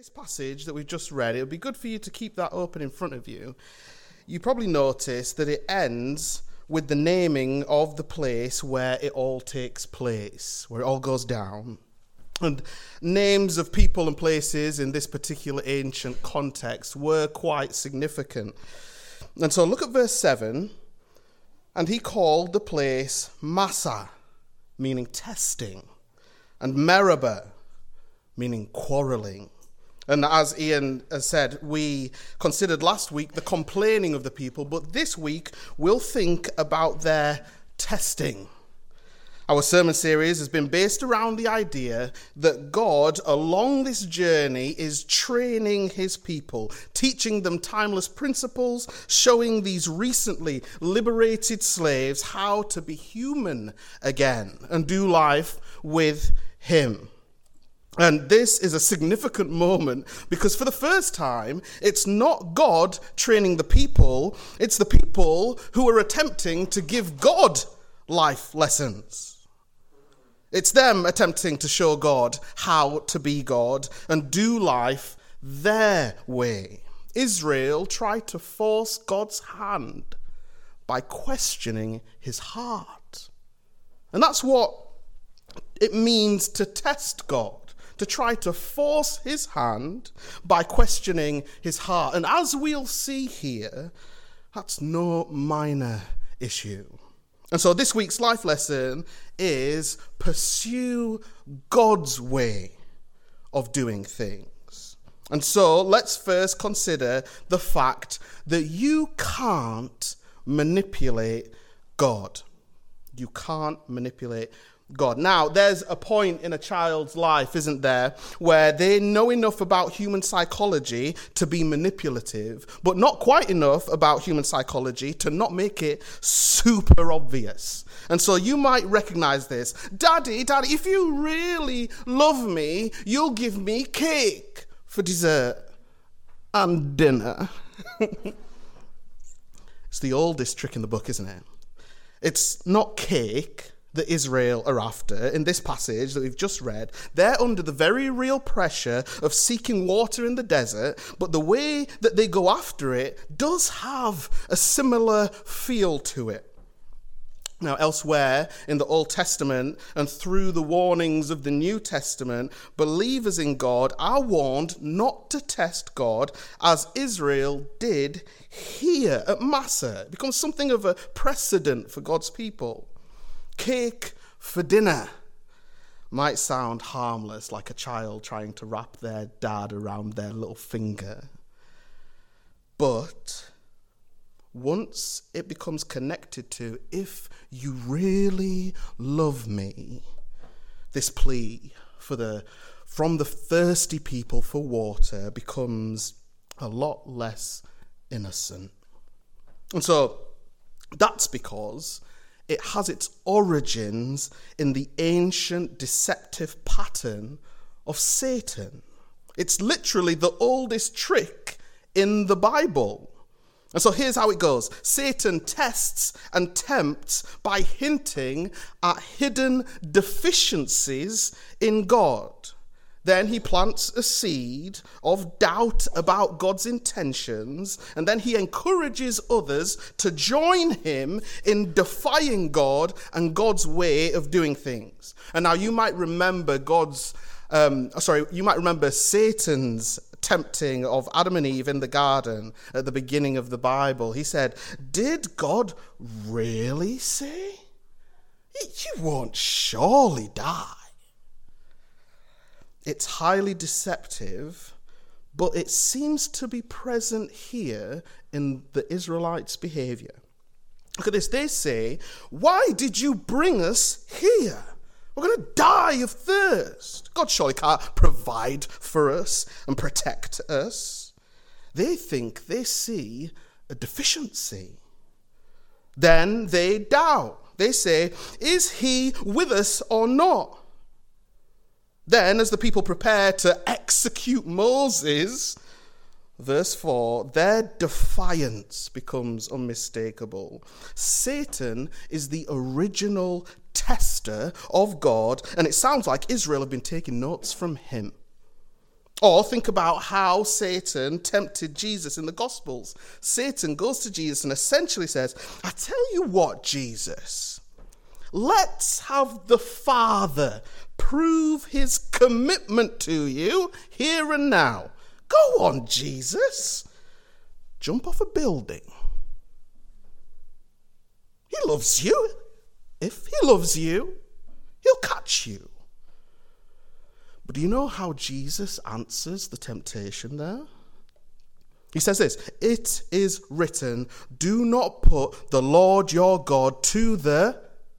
this passage that we've just read, it would be good for you to keep that open in front of you. You probably notice that it ends with the naming of the place where it all takes place, where it all goes down. And names of people and places in this particular ancient context were quite significant. And so look at verse 7. And he called the place Massah, meaning testing, and Meribah, meaning quarreling. And as Ian has said, we considered last week the complaining of the people, but this week we'll think about their testing. Our sermon series has been based around the idea that God, along this journey, is training his people, teaching them timeless principles, showing these recently liberated slaves how to be human again and do life with him. And this is a significant moment because for the first time, it's not God training the people, it's the people who are attempting to give God life lessons. It's them attempting to show God how to be God and do life their way. Israel tried to force God's hand by questioning his heart. And that's what it means to test God. To try to force his hand by questioning his heart. And as we'll see here, that's no minor issue. And so this week's life lesson is pursue God's way of doing things. And so let's first consider the fact that you can't manipulate God. You can't manipulate God. Now, there's a point in a child's life, isn't there, where they know enough about human psychology to be manipulative, but not quite enough about human psychology to not make it super obvious. And so you might recognize this. Daddy, if you really love me, you'll give me cake for dessert and dinner. It's the oldest trick in the book, isn't it? It's not cake that Israel are after in this passage that we've just read. They're under the very real pressure of seeking water in the desert, but the way that they go after it does have a similar feel to it. Now, elsewhere in the Old Testament and through the warnings of the New Testament, believers in God are warned not to test God as Israel did here at Massah. It becomes something of a precedent for God's people. Cake for dinner might sound harmless, like a child trying to wrap their dad around their little finger. But once it becomes connected to, if you really love me, this plea from the thirsty people for water becomes a lot less innocent. And so that's because it has its origins in the ancient deceptive pattern of Satan. It's literally the oldest trick in the Bible. And so here's how it goes. Satan tests and tempts by hinting at hidden deficiencies in God. Then he plants a seed of doubt about God's intentions, and then he encourages others to join him in defying God and God's way of doing things. And now you might remember Satan's tempting of Adam and Eve in the garden at the beginning of the Bible. He said, "Did God really say? You won't surely die." It's highly deceptive, but it seems to be present here in the Israelites' behavior. Look at this. They say, "Why did you bring us here? We're going to die of thirst. God surely can't provide for us and protect us." They think they see a deficiency. Then they doubt. They say, "Is he with us or not?" Then, as the people prepare to execute Moses, verse 4, their defiance becomes unmistakable. Satan is the original tester of God, and it sounds like Israel have been taking notes from him. Or think about how Satan tempted Jesus in the Gospels. Satan goes to Jesus and essentially says, I tell you what, Jesus, let's have the Father prove his commitment to you here and now. Go on, Jesus. Jump off a building. He loves you. If he loves you, he'll catch you. But do you know how Jesus answers the temptation there? He says this, it is written, do not put the Lord your God to the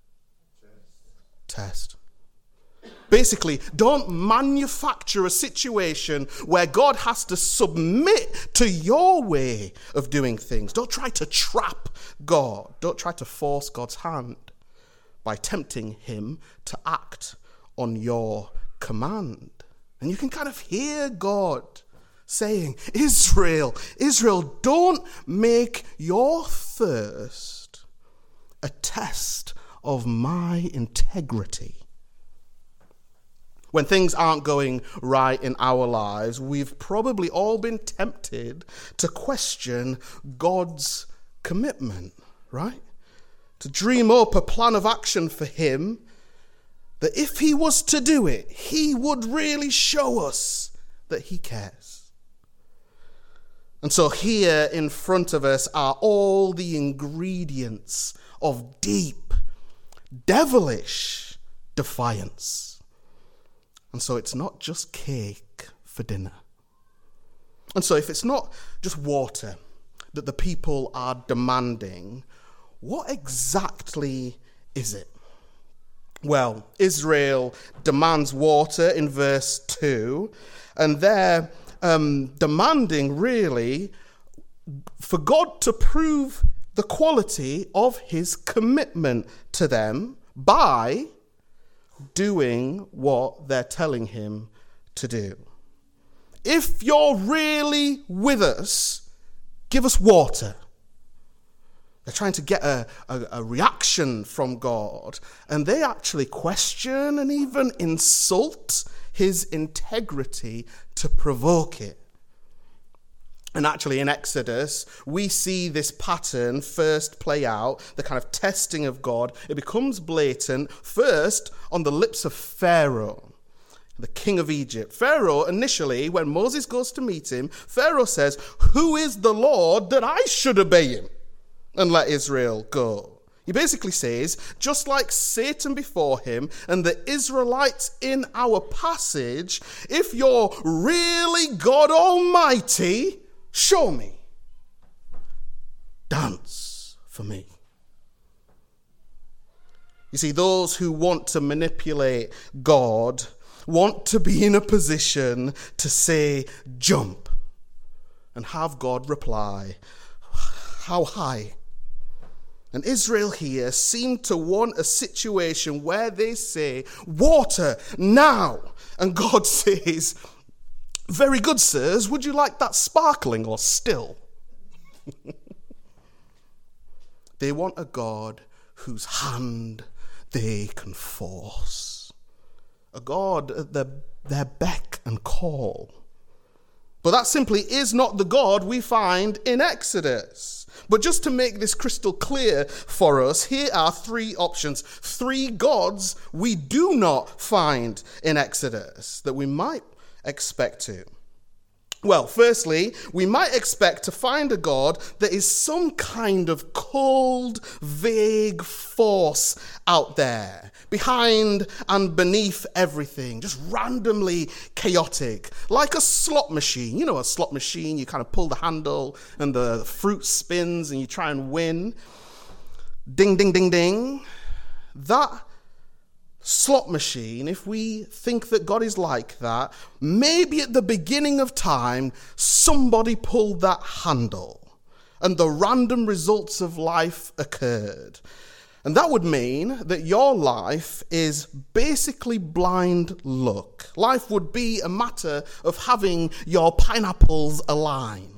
test. Basically, don't manufacture a situation where God has to submit to your way of doing things. Don't try to trap God. Don't try to force God's hand by tempting him to act on your command. And you can kind of hear God saying, Israel, don't make your thirst a test of my integrity. When things aren't going right in our lives, we've probably all been tempted to question God's commitment, right? To dream up a plan of action for him that if he was to do it, he would really show us that he cares. And so here in front of us are all the ingredients of deep, devilish defiance. And so it's not just cake for dinner. And so if it's not just water that the people are demanding, what exactly is it? Well, Israel demands water in verse 2, and they're demanding really for God to prove the quality of his commitment to them by doing what they're telling him to do. If you're really with us, give us water. They're trying to get a reaction from God, and they actually question and even insult his integrity to provoke it. And actually in Exodus, we see this pattern first play out, the kind of testing of God. It becomes blatant first on the lips of Pharaoh, the king of Egypt. Pharaoh initially, when Moses goes to meet him, Pharaoh says, who is the Lord that I should obey him and let Israel go? He basically says, just like Satan before him and the Israelites in our passage, if you're really God Almighty, show me. Dance for me. You see, those who want to manipulate God want to be in a position to say, jump, and have God reply, how high? And Israel here seem to want a situation where they say, water, now. And God says, very good, sirs. Would you like that sparkling or still? They want a God whose hand they can force. A God at their beck and call. But that simply is not the God we find in Exodus. But just to make this crystal clear for us, here are three options. Three gods we do not find in Exodus that we might expect to. Well, firstly, we might expect to find a God that is some kind of cold, vague force out there, behind and beneath everything, just randomly chaotic, like a slot machine. You know, a slot machine, you kind of pull the handle and the fruit spins and you try and win. Ding, ding, ding, ding. That slot machine, if we think that God is like that, maybe at the beginning of time, somebody pulled that handle and the random results of life occurred. And that would mean that your life is basically blind luck. Life would be a matter of having your pineapples align.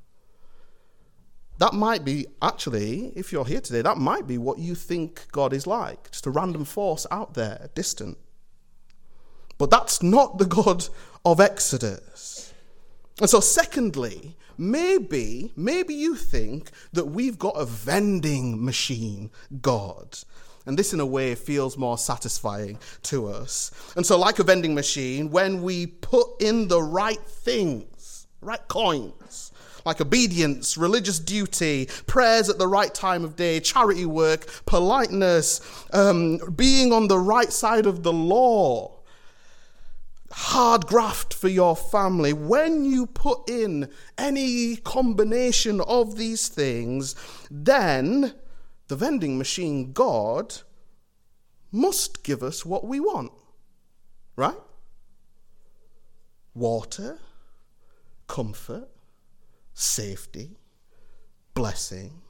That might be, actually, if you're here today, that might be what you think God is like. Just a random force out there, distant. But that's not the God of Exodus. And so secondly, maybe you think that we've got a vending machine God. And this, in a way, feels more satisfying to us. And so like a vending machine, when we put in the right things, right coins, like obedience, religious duty, prayers at the right time of day, charity work, politeness, being on the right side of the law, hard graft for your family, when you put in any combination of these things, then the vending machine God must give us what we want, right? Water, comfort, safety, blessing.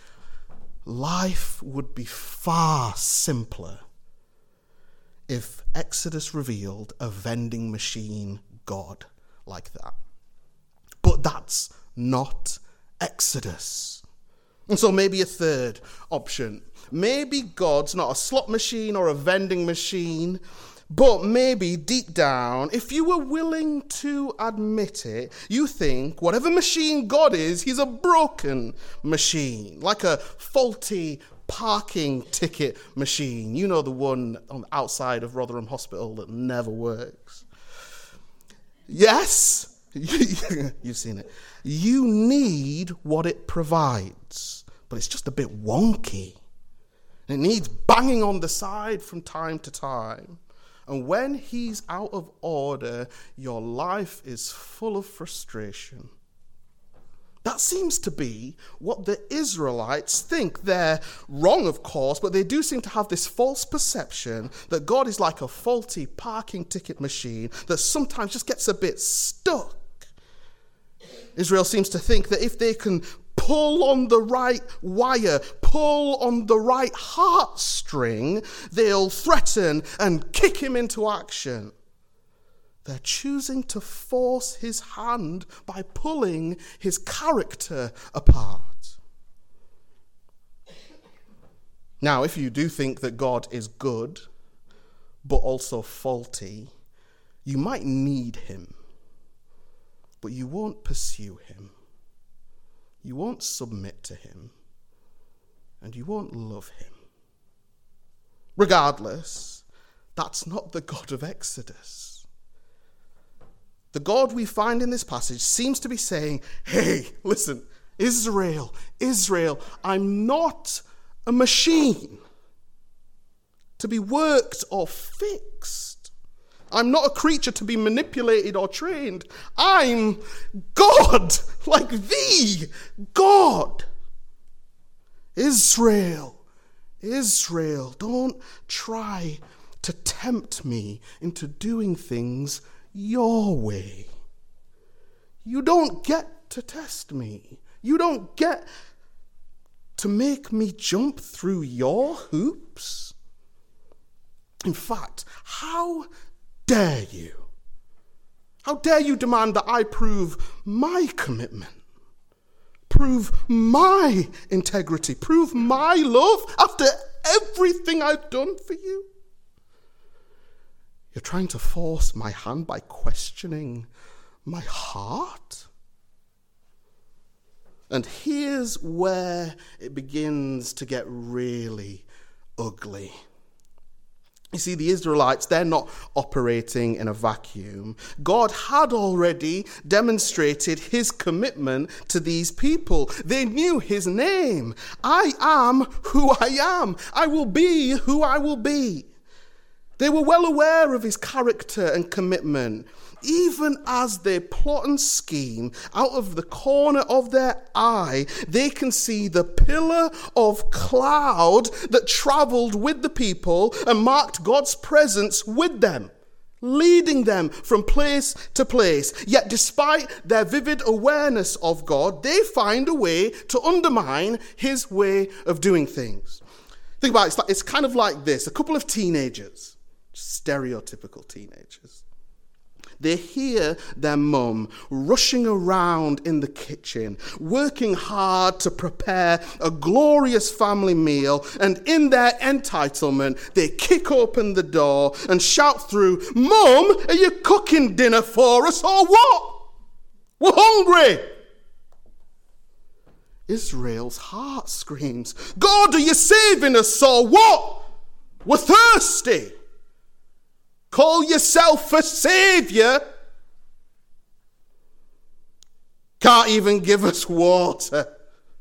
Life would be far simpler if Exodus revealed a vending machine God like that. But that's not Exodus. And so maybe a third option. Maybe God's not a slot machine or a vending machine, but maybe deep down, if you were willing to admit it, you think whatever machine God is, he's a broken machine, like a faulty parking ticket machine. You know, the one on the outside of Rotherham Hospital that never works. Yes, you've seen it. You need what it provides, but it's just a bit wonky. It needs banging on the side from time to time. And when he's out of order, your life is full of frustration. That seems to be what the Israelites think. They're wrong, of course, but they do seem to have this false perception that God is like a faulty parking ticket machine that sometimes just gets a bit stuck. Israel seems to think that if they can pull on the right wire, pull on the right heartstring, they'll threaten and kick him into action. They're choosing to force his hand by pulling his character apart. Now, if you do think that God is good, but also faulty, you might need him, but you won't pursue him. You won't submit to him, and you won't love him. Regardless, that's not the God of Exodus. The God we find in this passage seems to be saying, hey, listen, Israel, I'm not a machine to be worked or fixed. I'm not a creature to be manipulated or trained. I'm God, like the God. Israel, don't try to tempt me into doing things your way. You don't get to test me. You don't get to make me jump through your hoops. In fact, how dare you? How dare you demand that I prove my commitment? Prove my integrity? Prove my love after everything I've done for you? You're trying to force my hand by questioning my heart? And here's where it begins to get really ugly. You see, the Israelites, they're not operating in a vacuum. God had already demonstrated his commitment to these people. They knew his name. I am who I am. I will be who I will be. They were well aware of his character and commitment. Even as they plot and scheme, out of the corner of their eye, they can see the pillar of cloud that traveled with the people and marked God's presence with them, leading them from place to place. Yet despite their vivid awareness of God, they find a way to undermine his way of doing things. Think about it, it's kind of like this. A couple of teenagers, stereotypical teenagers. They hear their mum rushing around in the kitchen, working hard to prepare a glorious family meal, and in their entitlement, they kick open the door and shout through, "Mum, are you cooking dinner for us or what? We're hungry!" Israel's heart screams, "God, are you saving us or what? We're thirsty. Call yourself a savior. Can't even give us water."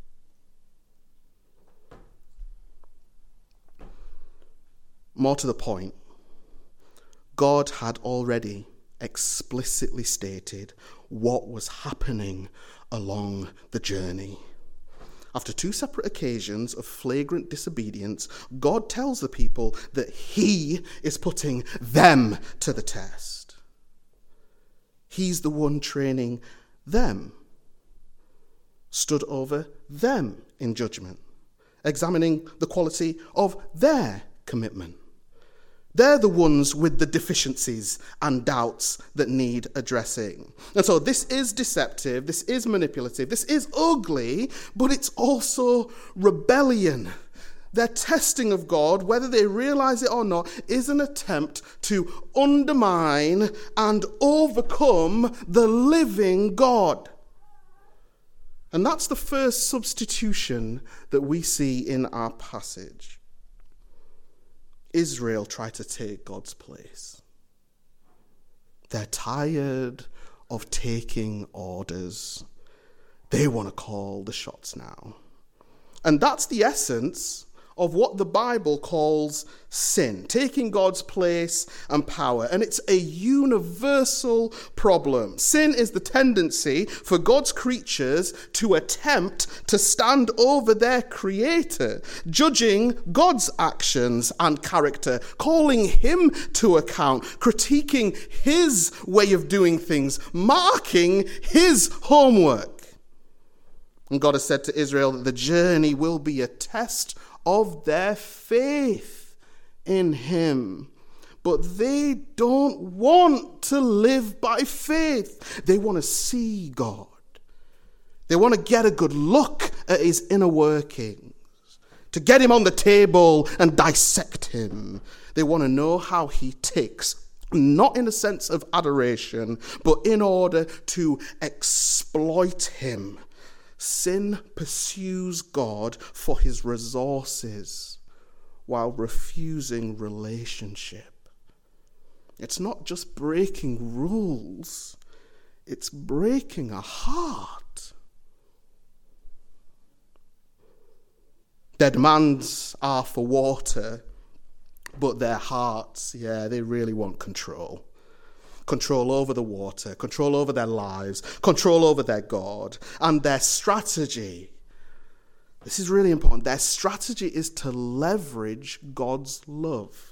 More to the point, God had already explicitly stated what was happening along the journey. After 2 separate occasions of flagrant disobedience, God tells the people that he is putting them to the test. He's the one training them, stood over them in judgment, examining the quality of their commitment. They're the ones with the deficiencies and doubts that need addressing. And so this is deceptive, this is manipulative, this is ugly, but it's also rebellion. Their testing of God, whether they realize it or not, is an attempt to undermine and overcome the living God. And that's the first substitution that we see in our passage. Israel tried to take God's place. They're tired of taking orders. They want to call the shots now. And that's the essence of what the Bible calls sin, taking God's place and power. And it's a universal problem. Sin is the tendency for God's creatures to attempt to stand over their Creator, judging God's actions and character, calling him to account, critiquing his way of doing things, marking his homework. And God has said to Israel that the journey will be a test of their faith in him. But they don't want to live by faith. They want to see God. They want to get a good look at his inner workings, to get him on the table and dissect him. They want to know how he ticks, not in a sense of adoration, but in order to exploit him. Sin pursues God for his resources while refusing relationship. It's not just breaking rules, it's breaking a heart. Their demands are for water, but their hearts, they really want control. Control over the water, control over their lives, control over their God. And their strategy, this is really important, their strategy is to leverage God's love.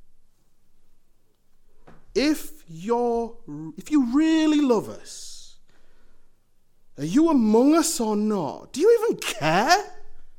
If you really love us, are you among us or not? Do you even care?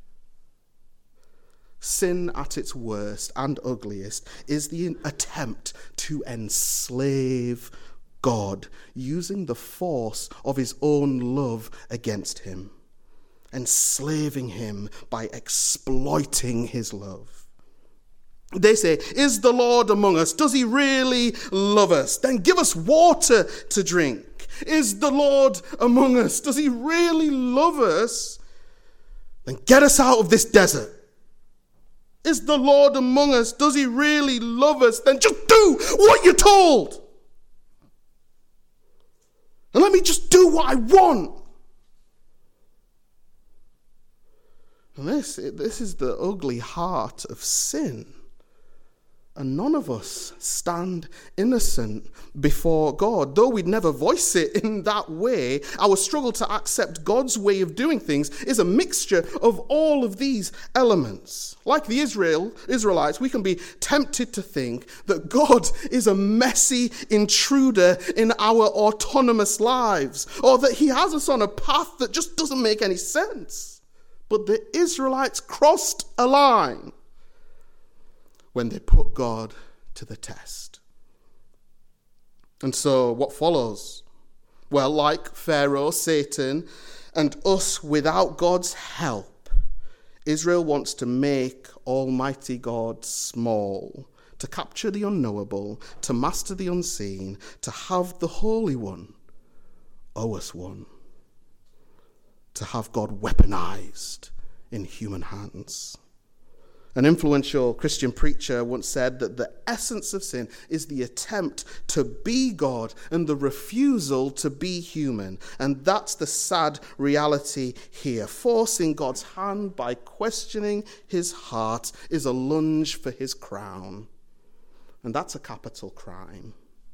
Sin at its worst and ugliest is the attempt to enslave God, using the force of his own love against him, enslaving him by exploiting his love. They say, "Is the Lord among us? Does he really love us? Then give us water to drink. Is the Lord among us? Does he really love us? Then get us out of this desert. Is the Lord among us? Does he really love us? Then just do what you're told. And let me just do what I want." And this is the ugly heart of sin. And none of us stand innocent before God. Though we'd never voice it in that way, our struggle to accept God's way of doing things is a mixture of all of these elements. Like the Israelites, we can be tempted to think that God is a messy intruder in our autonomous lives, or that he has us on a path that just doesn't make any sense. But the Israelites crossed a line when they put God to the test. And so what follows? Well, like Pharaoh, Satan, and us without God's help, Israel wants to make Almighty God small, to capture the unknowable, to master the unseen, to have the Holy One owe us one, to have God weaponized in human hands. An influential Christian preacher once said that the essence of sin is the attempt to be God and the refusal to be human. And that's the sad reality here. Forcing God's hand by questioning his heart is a lunge for his crown. And that's a capital crime.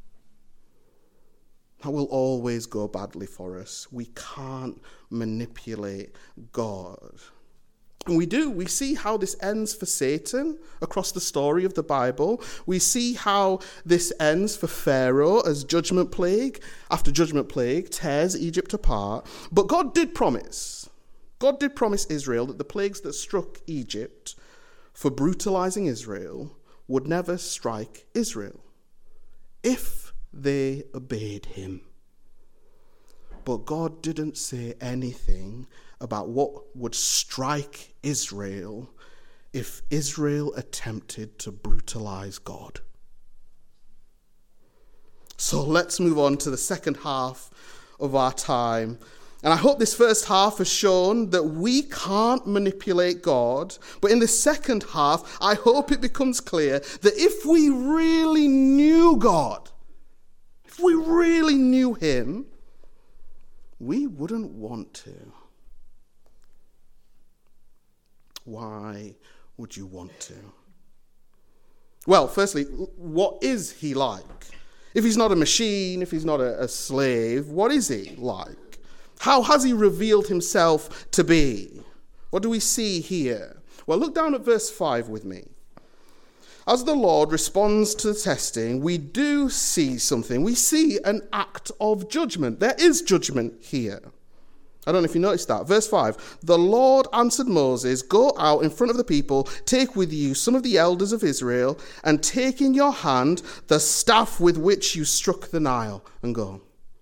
That will always go badly for us. We can't manipulate God. And we see how this ends for Satan across the story of the Bible. We see how this ends for Pharaoh as judgment plague after judgment plague tears Egypt apart. But God did promise Israel that the plagues that struck Egypt for brutalizing Israel would never strike Israel if they obeyed him. But God didn't say anything about what would strike Israel if Israel attempted to brutalize God. So let's move on to the second half of our time. And I hope this first half has shown that we can't manipulate God. But in the second half, I hope it becomes clear that if we really knew God, if we really knew him, we wouldn't want to. Why would you want to? Well, firstly, what is he like? If he's not a machine, if he's not a slave, what is he like? How has he revealed himself to be? What do we see here? Well, look down at verse 5 with me. As the Lord responds to the testing, we do see something. We see an act of judgment. There is judgment here. I don't know if you noticed that. Verse 5, the Lord answered Moses, go out in front of the people, take with you some of the elders of Israel, and take in your hand the staff with which you struck the Nile, and go.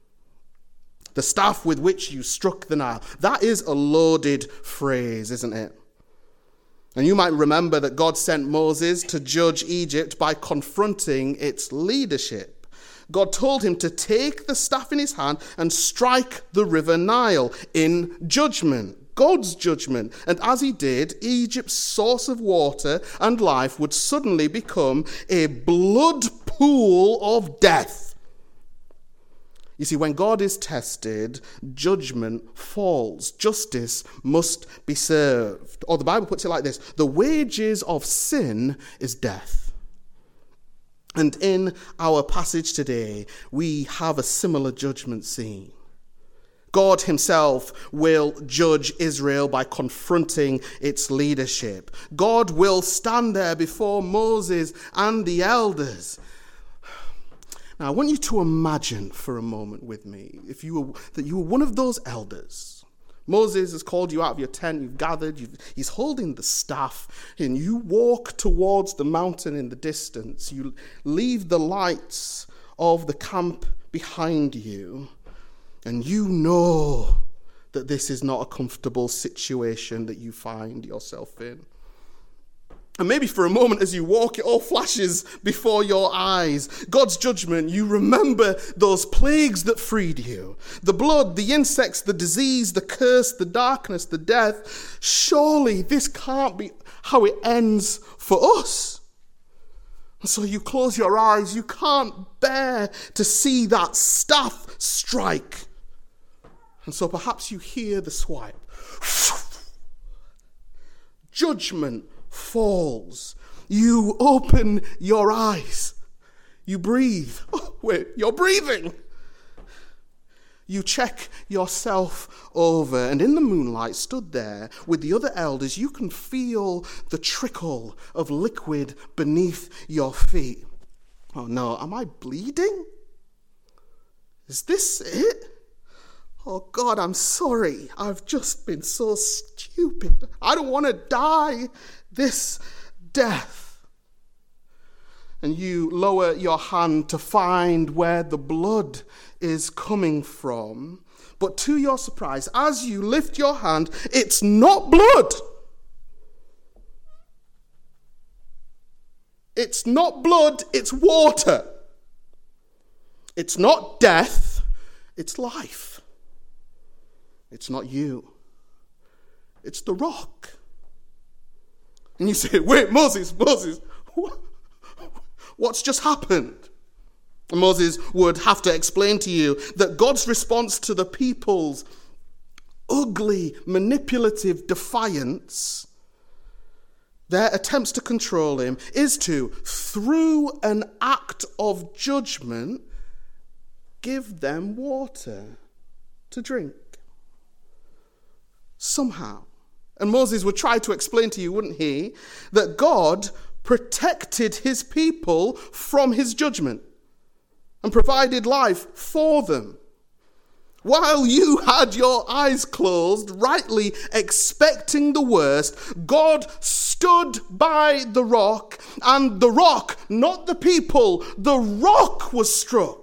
The staff with which you struck the Nile. That is a loaded phrase, isn't it? And you might remember that God sent Moses to judge Egypt by confronting its leadership. God told him to take the staff in his hand and strike the river Nile in judgment, God's judgment. And as he did, Egypt's source of water and life would suddenly become a blood pool of death. You see, when God is tested, judgment falls. Justice must be served. Or the Bible puts it like this: the wages of sin is death. And in our passage today, we have a similar judgment scene. God himself will judge Israel by confronting its leadership. God will stand there before Moses and the elders. Now, I want you to imagine for a moment with me that you were one of those elders. Moses has called you out of your tent, you've gathered, he's holding the staff, and you walk towards the mountain in the distance. You leave the lights of the camp behind you, and you know that this is not a comfortable situation that you find yourself in. And maybe for a moment as you walk, it all flashes before your eyes. God's judgment, you remember those plagues that freed you. The blood, the insects, the disease, the curse, the darkness, the death. Surely this can't be how it ends for us. And so you close your eyes. You can't bear to see that staff strike. And so perhaps you hear the swipe. Judgment falls. You open your eyes. You breathe. Oh, wait, you're breathing. You check yourself over, and in the moonlight, stood there with the other elders, you can feel the trickle of liquid beneath your feet. Oh no, am I bleeding? Is this it? Oh God, I'm sorry. I've just been so stupid. I don't want to die this death. and you lower your hand to find where the blood is coming from. But to your surprise, as you lift your hand, it's not blood. It's not blood, it's water. It's not death, it's life. It's not you. It's the rock. And you say, wait, Moses, what's just happened? And Moses would have to explain to you that God's response to the people's ugly, manipulative defiance, their attempts to control him, is to, through an act of judgment, give them water to drink. Somehow. And Moses would try to explain to you, wouldn't he, that God protected his people from his judgment and provided life for them. While you had your eyes closed, rightly expecting the worst, God stood by the rock, and the rock, not the people, the rock was struck.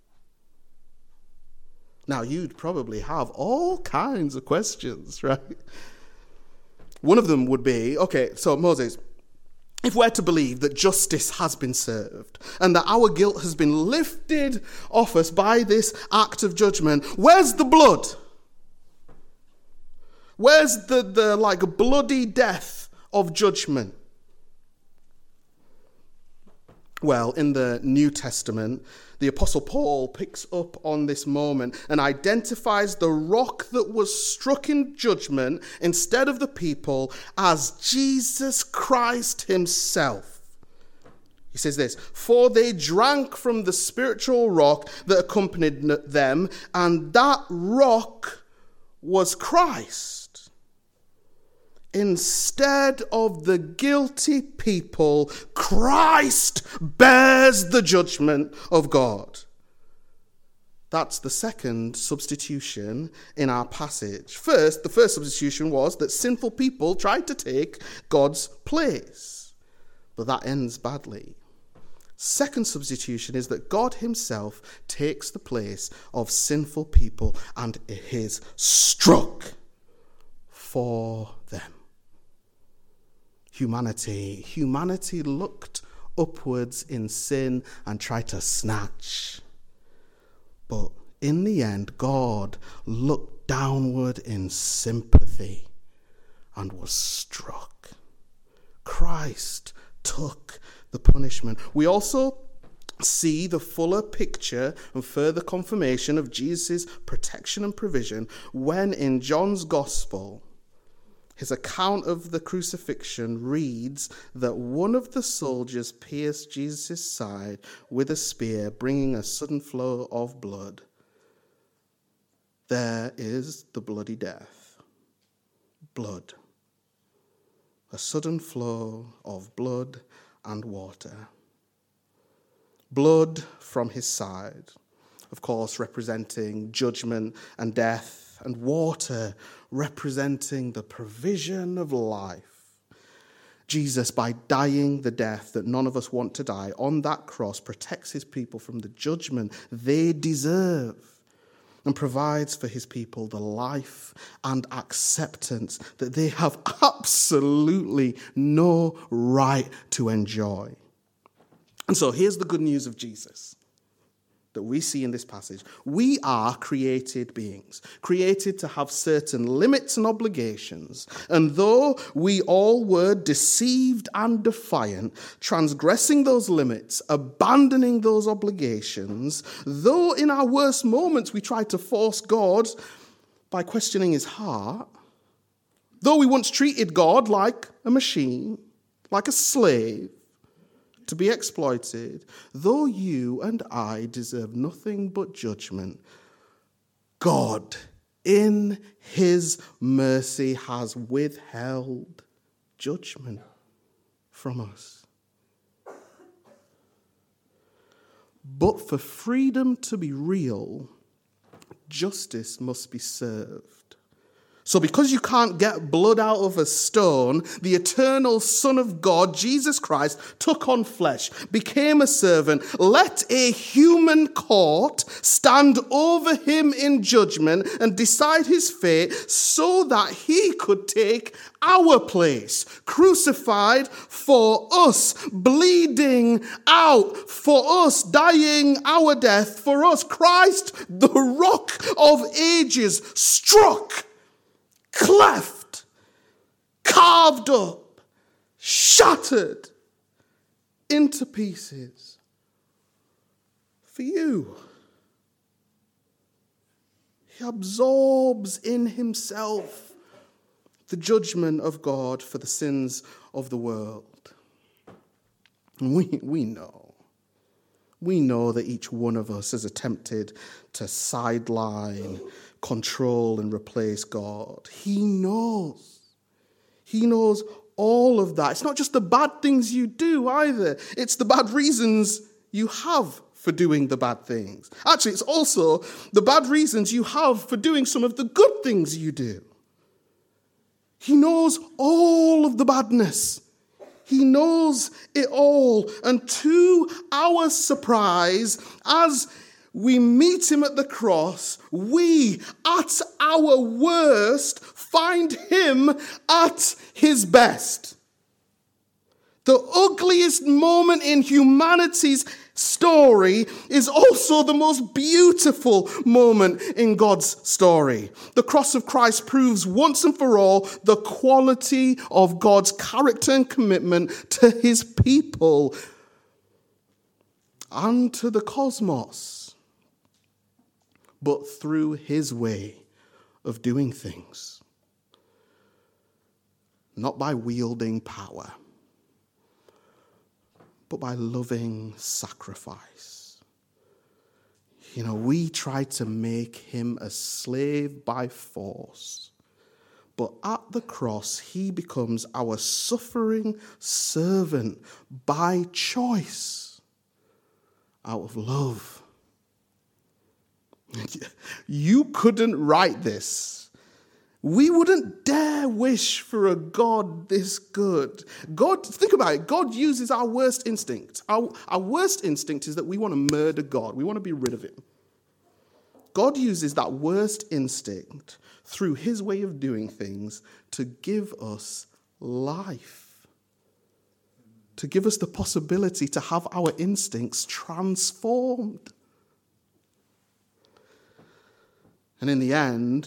Now, you'd probably have all kinds of questions, right? One of them would be, okay, so Moses, if we're to believe that justice has been served and that our guilt has been lifted off us by this act of judgment, where's the blood? Where's the like bloody death of judgment? Well, in the New Testament, the Apostle Paul picks up on this moment and identifies the rock that was struck in judgment instead of the people as Jesus Christ himself. He says this, for they drank from the spiritual rock that accompanied them, and that rock was Christ. Instead of the guilty people, Christ bears the judgment of God. That's the second substitution in our passage. The first substitution was that sinful people tried to take God's place, but that ends badly. Second substitution is that God himself takes the place of sinful people and is struck for them. Humanity looked upwards in sin and tried to snatch. But in the end, God looked downward in sympathy and was struck. Christ took the punishment. We also see the fuller picture and further confirmation of Jesus' protection and provision when in John's Gospel, his account of the crucifixion reads that one of the soldiers pierced Jesus' side with a spear, bringing a sudden flow of blood. There is the bloody death. Blood. A sudden flow of blood and water. Blood from his side, of course, representing judgment and death, and water representing the provision of life. Jesus, by dying the death that none of us want to die on that cross, protects his people from the judgment they deserve and provides for his people the life and acceptance that they have absolutely no right to enjoy. And so here's the good news of Jesus that we see in this passage. We are created beings, created to have certain limits and obligations. And though we all were deceived and defiant, transgressing those limits, abandoning those obligations, though in our worst moments we tried to force God by questioning his heart, though we once treated God like a machine, like a slave, to be exploited, though you and I deserve nothing but judgment, God, in his mercy, has withheld judgment from us. But for freedom to be real, justice must be served. So because you can't get blood out of a stone, the eternal Son of God, Jesus Christ, took on flesh, became a servant, let a human court stand over him in judgment and decide his fate so that he could take our place, crucified for us, bleeding out for us, dying our death for us. Christ, the Rock of Ages, struck, cleft, carved up, shattered into pieces for you. He absorbs in himself the judgment of God for the sins of the world. We know that each one of us has attempted to sideline, control, and replace God. He knows all of that. It's not just the bad things you do either. It's the bad reasons you have for doing the bad things. Actually, it's also the bad reasons you have for doing some of the good things you do. He knows all of the badness. He knows it all. And to our surprise, as we meet him at the cross, we, at our worst, find him at his best. The ugliest moment in humanity's story is also the most beautiful moment in God's story. The cross of Christ proves once and for all the quality of God's character and commitment to his people and to the cosmos, but through his way of doing things, not by wielding power, but by loving sacrifice. We try to make him a slave by force, but at the cross, he becomes our suffering servant by choice, out of love. You couldn't write this. We wouldn't dare wish for a God this good. God, think about it. God uses our worst instinct. Our worst instinct is that we want to murder God. We want to be rid of him. God uses that worst instinct through his way of doing things to give us life, to give us the possibility to have our instincts transformed. And in the end,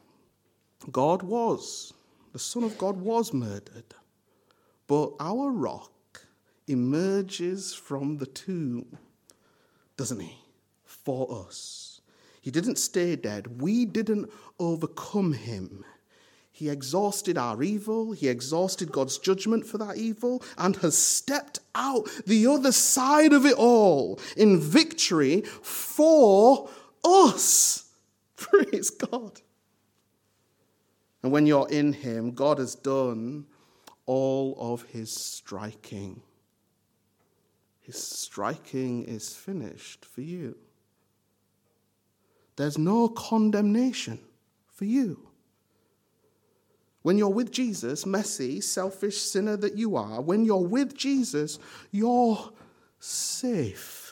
the Son of God was murdered, but our rock emerges from the tomb, doesn't he, for us. He didn't stay dead. We didn't overcome him. He exhausted our evil. He exhausted God's judgment for that evil and has stepped out the other side of it all in victory for us. Praise God. And when you're in him, God has done all of his striking. His striking is finished for you. There's no condemnation for you. When you're with Jesus, messy, selfish sinner that you are, when you're with Jesus, you're safe.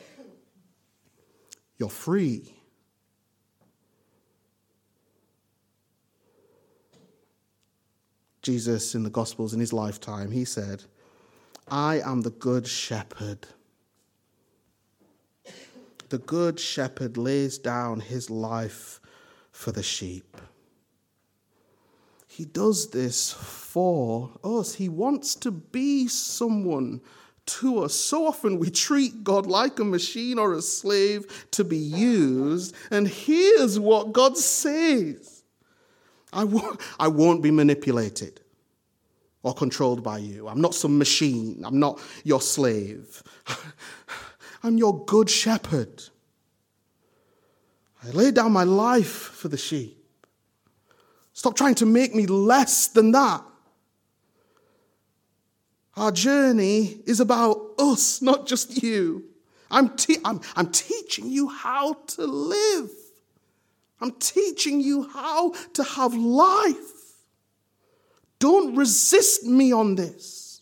You're free. Jesus, in the Gospels, in his lifetime, he said, I am the good shepherd. The good shepherd lays down his life for the sheep. He does this for us. He wants to be someone to us. So often we treat God like a machine or a slave to be used. And here's what God says. I won't be manipulated or controlled by you. I'm not some machine. I'm not your slave. I'm your good shepherd. I lay down my life for the sheep. Stop trying to make me less than that. Our journey is about us, not just you. I'm teaching you how to live I'm teaching you how to have life. Don't resist me on this.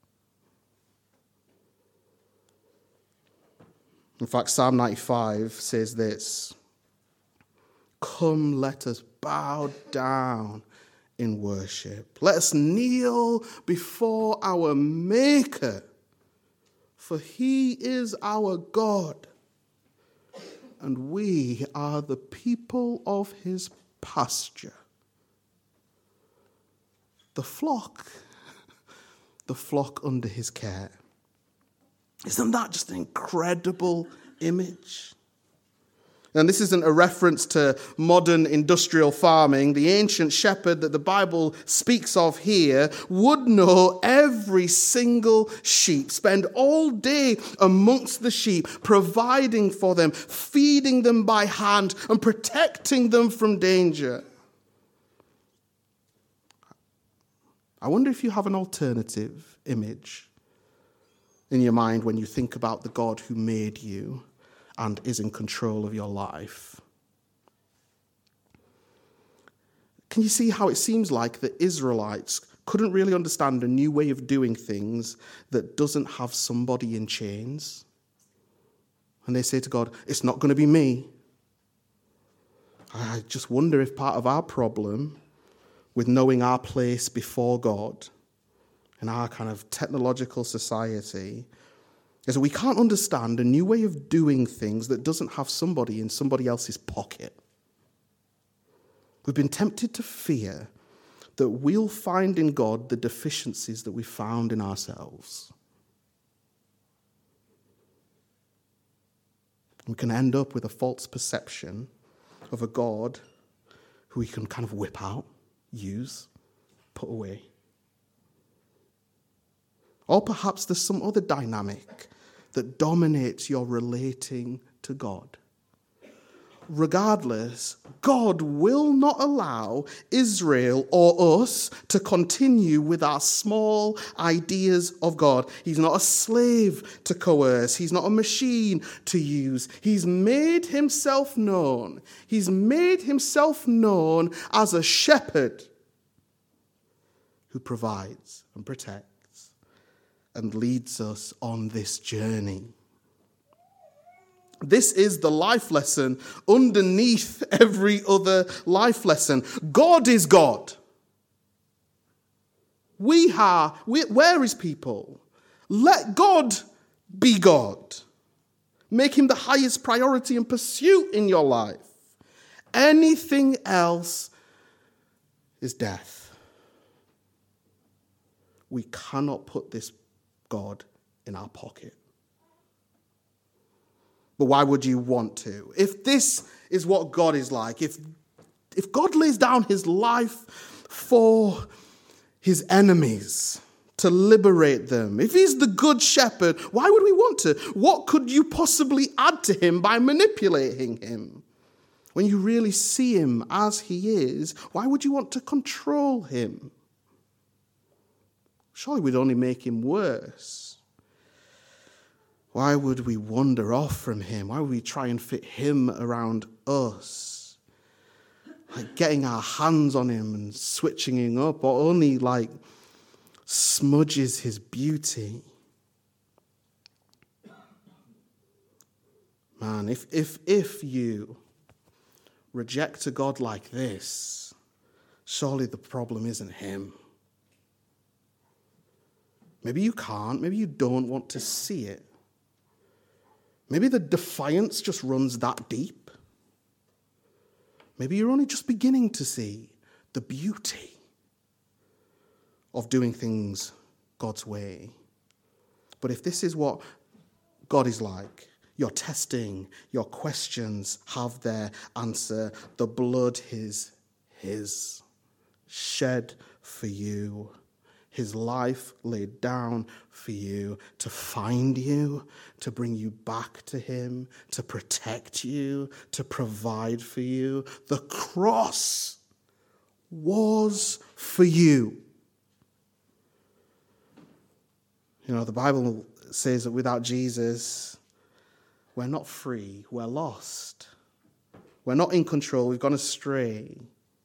In fact, Psalm 95 says this: "Come, let us bow down in worship. Let us kneel before our Maker, for he is our God, and we are the people of his pasture." The flock under his care. Isn't that just an incredible image? And this isn't a reference to modern industrial farming. The ancient shepherd that the Bible speaks of here would know every single sheep, spend all day amongst the sheep, providing for them, feeding them by hand, and protecting them from danger. I wonder if you have an alternative image in your mind when you think about the God who made you and is in control of your life. Can you see how it seems like the Israelites couldn't really understand a new way of doing things that doesn't have somebody in chains? And they say to God, "It's not going to be me." I just wonder if part of our problem with knowing our place before God in our kind of technological society is that we can't understand a new way of doing things that doesn't have somebody in somebody else's pocket. We've been tempted to fear that we'll find in God the deficiencies that we found in ourselves. We can end up with a false perception of a God who we can kind of whip out, use, put away. Or perhaps there's some other dynamic that dominates your relating to God. Regardless, God will not allow Israel or us to continue with our small ideas of God. He's not a slave to coerce. He's not a machine to use. He's made himself known. He's made himself known as a shepherd who provides and protects and leads us on this journey. This is the life lesson underneath every other life lesson. God is God. We're his people. Let God be God. Make him the highest priority and pursuit in your life. Anything else is death. We cannot put this God in our pocket. But why would you want to? If this is what God is like, if God lays down his life for his enemies to liberate them, if he's the good shepherd, why would we want to? What could you possibly add to him by manipulating him? When you really see him as he is, why would you want to control him? Surely we'd only make him worse. Why would we wander off from him? Why would we try and fit him around us? Like getting our hands on him and switching him up, or only like smudges his beauty. Man, if you reject a God like this, surely the problem isn't him. Maybe you can't. Maybe you don't want to see it. Maybe the defiance just runs that deep. Maybe you're only just beginning to see the beauty of doing things God's way. But if this is what God is like, your testing, your questions have their answer. The blood is his, shed for you. His life laid down for you to find you, to bring you back to him, to protect you, to provide for you. The cross was for you. You know, the Bible says that without Jesus, we're not free, we're lost. We're not in control. We've gone astray.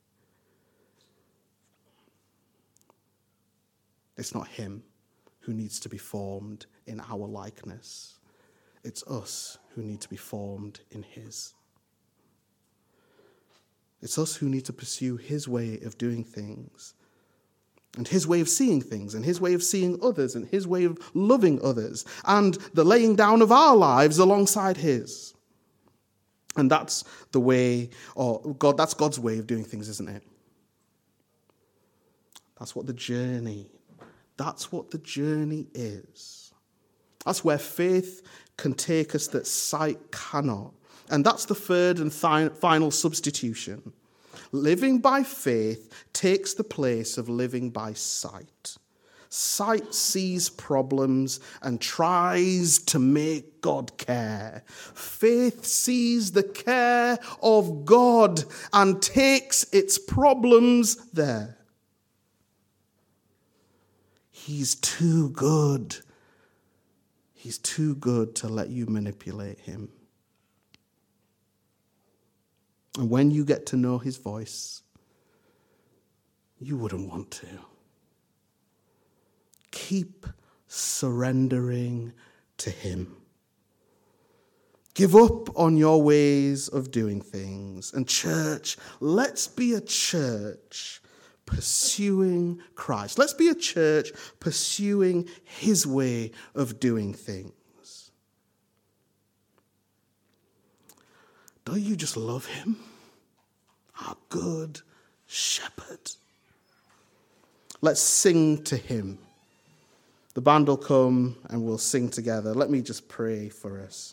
It's not him who needs to be formed in our likeness. It's us who need to be formed in his. It's us who need to pursue his way of doing things, and his way of seeing things, and his way of seeing others, and his way of loving others, and the laying down of our lives alongside his. And that's the way, that's God's way of doing things, isn't it? That's what the journey is. That's where faith can take us that sight cannot. And that's the third and final substitution. Living by faith takes the place of living by sight. Sight sees problems and tries to make God care. Faith sees the care of God and takes its problems there. He's too good. He's too good to let you manipulate him. And when you get to know his voice, you wouldn't want to. Keep surrendering to him. Give up on your ways of doing things. And church, let's be a church pursuing Christ. Let's be a church pursuing his way of doing things. Don't you just love him? Our good shepherd. Let's sing to him. The band will come and we'll sing together. Let me just pray for us.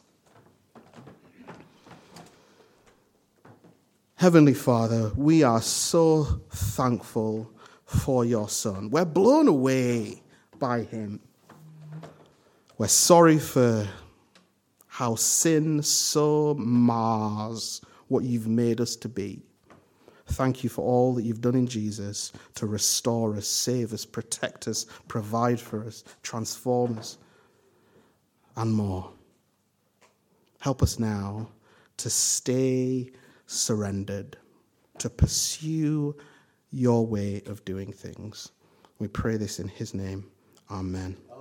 Heavenly Father, we are so thankful for your Son. We're blown away by him. We're sorry for how sin so mars what you've made us to be. Thank you for all that you've done in Jesus to restore us, save us, protect us, provide for us, transform us, and more. Help us now to stay surrendered, to pursue your way of doing things. We pray this in his name. Amen.